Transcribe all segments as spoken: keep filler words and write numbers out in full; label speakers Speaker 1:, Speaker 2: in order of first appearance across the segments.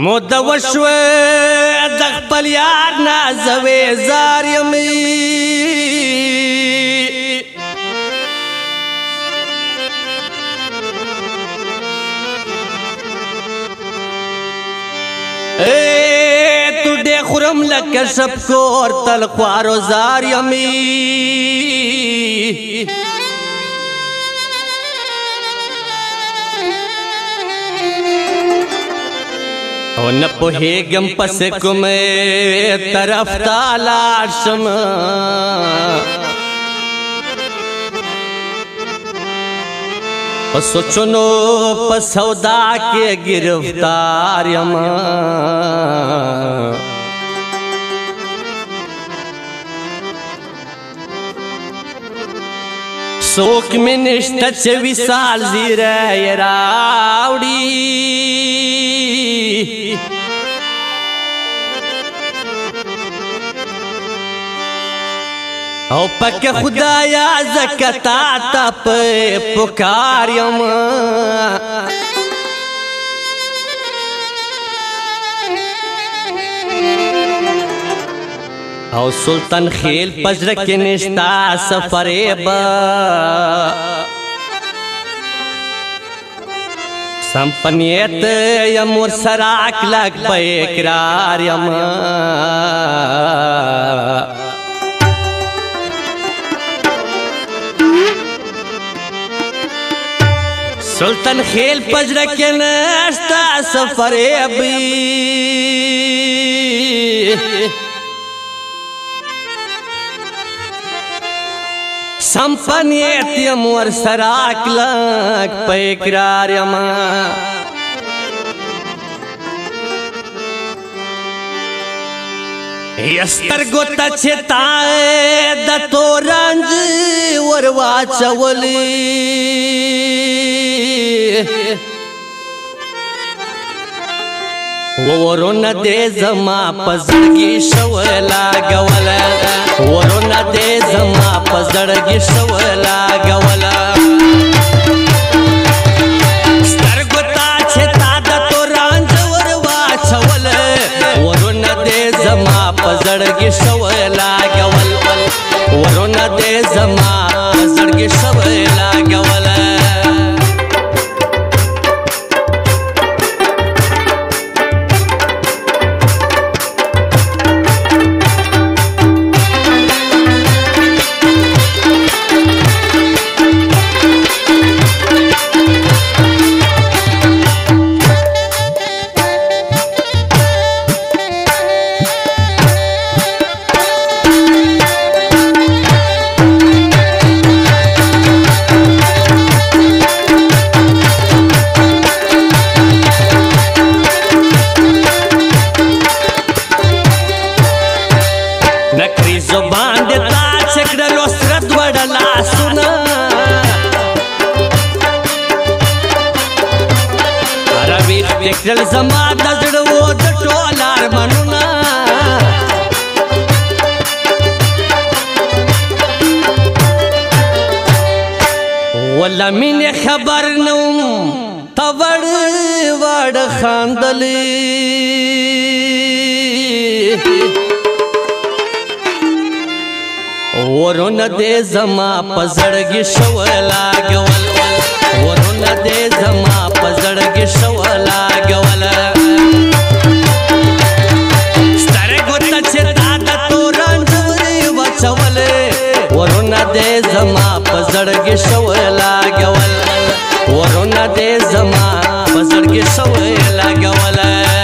Speaker 1: موده وشوه د خپل یار نازوې زار یمې توډې خورم لکه شپکور تل خوارو زار یمې او نه پوهېږم پس کومې طرف ته لاړ شم په سوچونو په سودا کې ګرفتار یم څوک مې نشته چې وصال زیری یې راوړي او پک خدایا زکتا تا په پکار یم او سلطان خیل پزړه کې نشتا سفریب سمپنیت یم ورسره اکلک په اقرار یم سلطان خیل پزړه کې نشتا سفریب سمپنیت یم ورسره اکلک په اقرار یم یسترګو ته چې تا د تورنج ور واچولې ورونه دې زما په زړګي شوه لاګوله ورونه دې زما په زړګي شوه لاګوله سترګو ته چې تا د تورنج ور واچوله ورونه دې زما په زړګي شوه لاګول ورونه دې زما په زړګي شوه لاګوله نکری زبان دیتا چکڑا لوسرت وڑا لاسونا عربیت تکرل زما دزڑو دٹولار منونا والا من خبر نوم توڑ وڑ خاندلی ورونه دې زما په زړګي شوه لاګول ورونه دې زما په زړګي شوه لاګول سترګو ته چې تا د تورنج ورې واچولې ورونه دې زما په زړګي شوه لاګول ورونه دې زما په زړګي شوه لاګول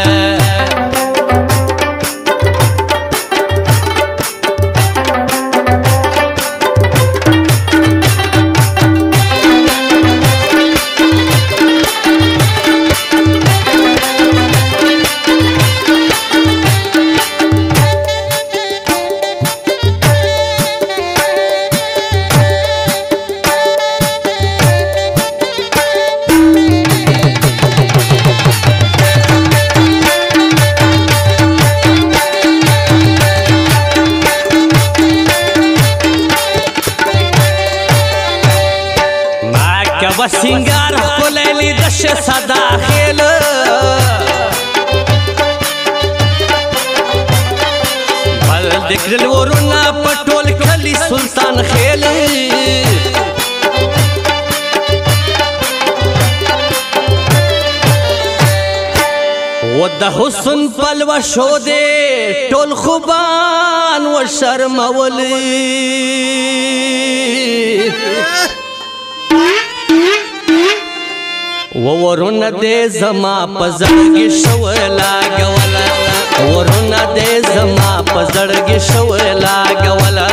Speaker 1: و سنگار خلیلی دش صدا خیل دکرل ورونه پټول کلی سلطان خیل و د حسن پلوه شو دې ټول خوبان و شرمولی و ورونه دې زما په زړګي شوی لاګوله ورونه دې زما په زړګي شوی لاګوله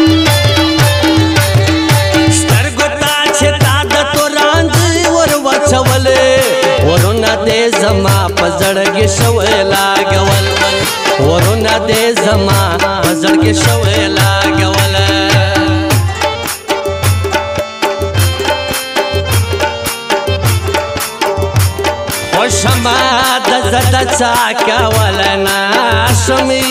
Speaker 1: سترګو ته چې تا د تورانځ ور واچولې ورونه دې زما په زړګي شوی لاګول ورونه دې زما په زړګي شوی لاګوله خوشما د زړه چا کوله ناشمي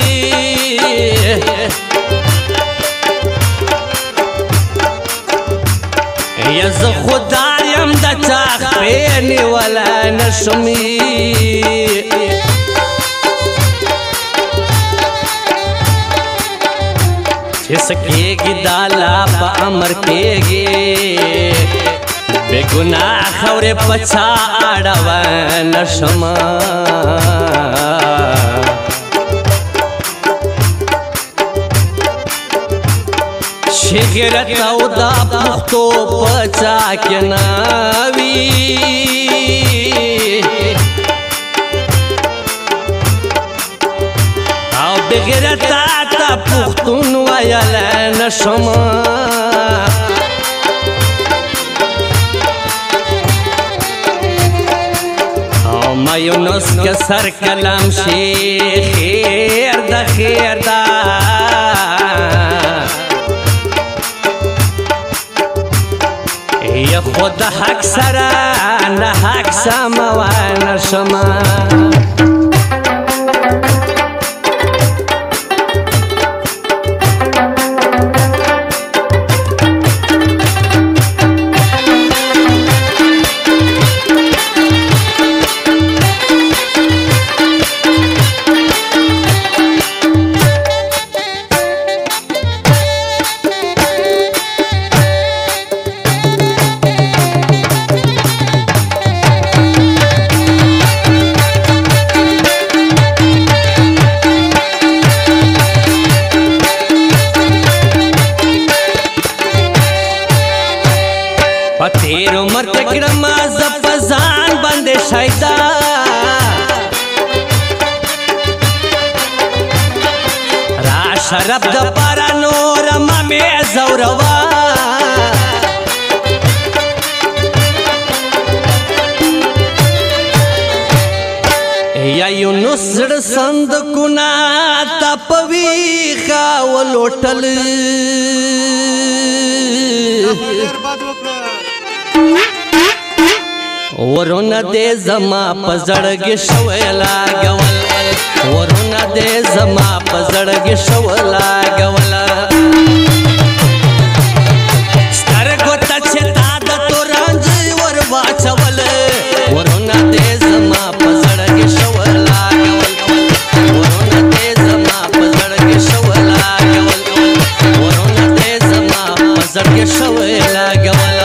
Speaker 1: یا زه خدای یم د چا خپې نیولی نشمي چې څه کېږي دا لا په امر کېږي بې ګناه خاورې په چا اړوی نشمه چې غیرت او دا پښتو په چا کې نه وي او بې غیرته ته پښتون ویلی نشمه او مایونس که سر کلم شي خیر ده خیر ده یا خود حق سره نه حق سموی نشمه تیر عمر تکړم ز په ځان باندې شایدا را شرف د پاره نور مې زوروا یا یونس زړه صندوقونه تپوي خاولوټل ورونه دې زما په زړګي شوی لاګول ورونه دې زما په زړګي شوی لاګول سترګو ته چې تا د تورانځ ور واچول ورونه دې زما په زړګي شوی لاګول ورونه دې زما په زړګي شوی لاګول ورونه دې زما په زړګي شوی لاګول